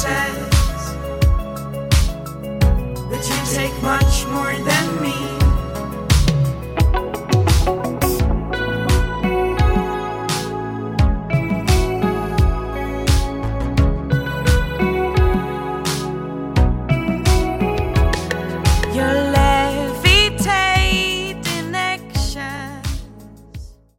says that you take much more than me.